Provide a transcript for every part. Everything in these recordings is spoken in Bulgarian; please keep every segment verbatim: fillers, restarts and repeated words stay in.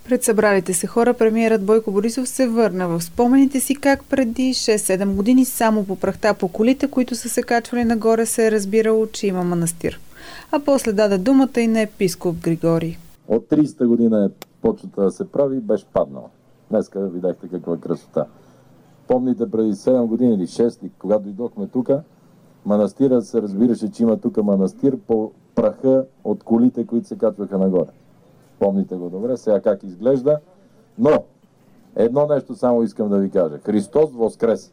Пред събралите се хора премиерът Бойко Борисов се върна в спомените си как преди шест-седем години само по прахта по колите, които са се качвали нагоре, се е разбирало, че има манастир. А после даде думата и на епископ Григорий. От тридесета година е почвата да се прави и беше паднала. Днеска видяхте каква красота. Помните преди седем години или шест, когато дойдохме тук, манастирът се разбираше, че има тук манастир по праха от колите, които се качваха нагоре. Помните го добре, сега как изглежда. Но, едно нещо само искам да ви кажа. Христос воскресе!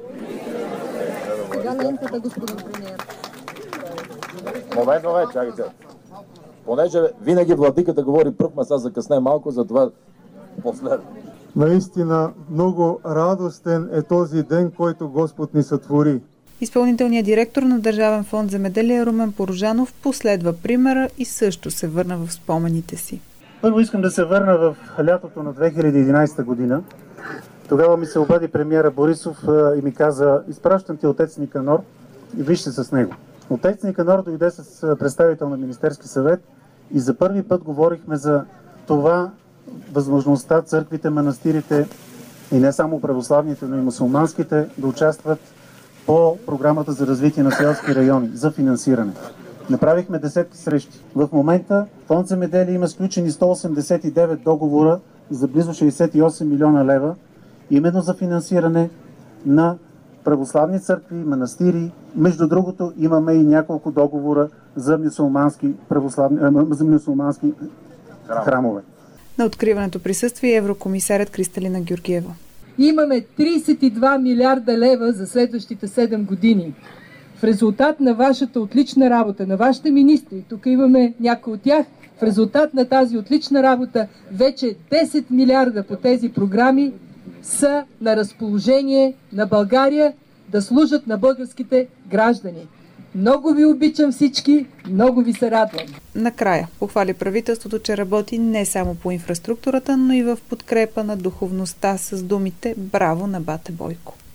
Сега лентата, господин премиер. Момент, момент, чакайте. Понеже винаги владиката говори пръв, ма сега закъсне малко, затова последно. Наистина много радостен е този ден, който Господ ни сътвори. Изпълнителният директор на Държавен фонд Земеделие Румен Порожанов последва примера и също се върна в спомените си. Първо искам да се върна в лятото на две хиляди и единадесета година. Тогава ми се обади премиера Борисов и ми каза: изпращам ти отец Никанор и вижте с него. Отец Никанор дойде с представител на Министерски съвет и за първи път говорихме за това, възможността църквите, манастирите и не само православните, но и мюсюлманските да участват по програмата за развитие на селски райони, за финансиране. Направихме десетки срещи. В момента Фонд Земеделие има сключени сто осемдесет и девет договора за близо шейсет и осем милиона лева, именно за финансиране на православни църкви, манастири. Между другото, имаме и няколко договора за мюсюлмански, православни, за мюсюлмански храмове. На откриването присъства и еврокомисарят Кристалина Георгиева. Имаме тридесет и два милиарда лева за следващите седем години. В резултат на вашата отлична работа, на вашите министри, тук имаме някои от тях, в резултат на тази отлична работа, вече десет милиарда по тези програми са на разположение на България да служат на българските граждани. Много ви обичам всички, много ви се радвам. Накрая похвали правителството, че работи не само по инфраструктурата, но и в подкрепа на духовността с думите: браво на бате Бойко.